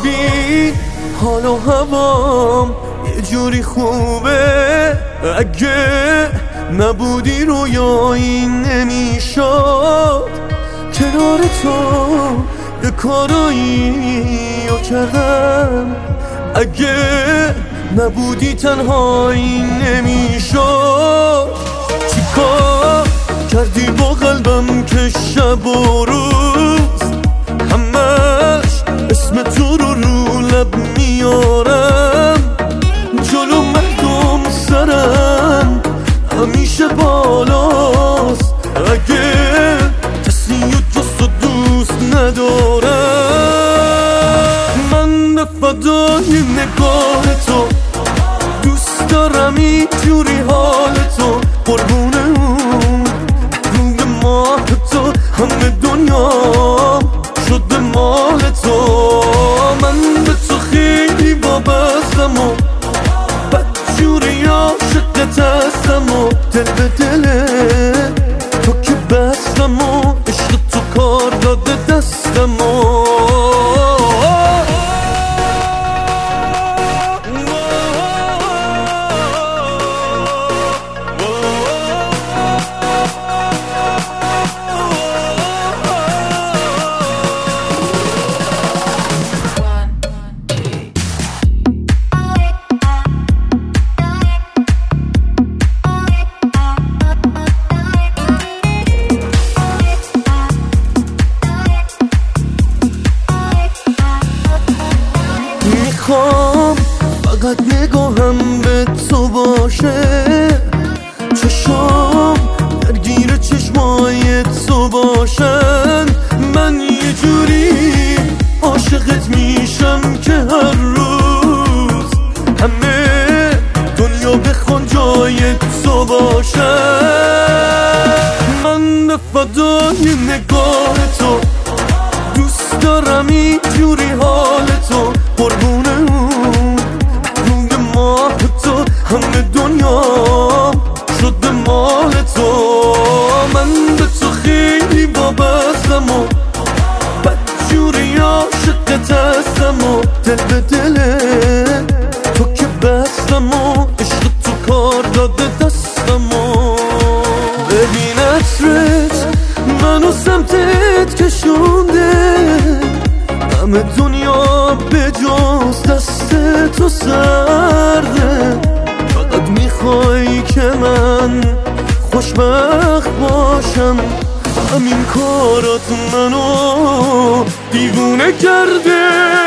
ببین حال و هوام یه جوری خوبه، اگه نبودی رویایی نمیشد. کنار تو یه کارایی رو کردم، اگه نبودی تنهایی نمیشد. چیکار کردی با قلبم که شب و روز همش اسم تو رو لب میارم؟ جلو مردم سرم همیشه بالاست، اگه کسی و جز تو دوست ندارم. من به فدای نگاه تو دوست دارم، اینجوری حال تو قربون اون روی ماه تو، همه دنیا شده مال تو. من به تو خیلی وابستم و بدجوری عاشقت هستم و دل به دل تو که بستم و عشق تو کار داده دستم و میخوام فقط نگاهم به تو باشه، چشام درگیر چشمای تو باشن. من یه جوری عاشقت میشم که هر روز همه دنیا بخوان جای تو باشن. من به فدای نگاه تو دوست دارم، اینجوری حال تو قربون اون روی ماه تو، همه دنیا شده مال تو. من به تو خیلی وابستم و بدجوری عاشقت هستم و دل به دل تو که بستم و عشق تو کار داده دستم و ببین عطرت منو سمتت کشونده، همه دنیا به جز دست تو سرده. فقط میخوای که من خوشبخت باشم، همین کارات منو دیوونه کرده.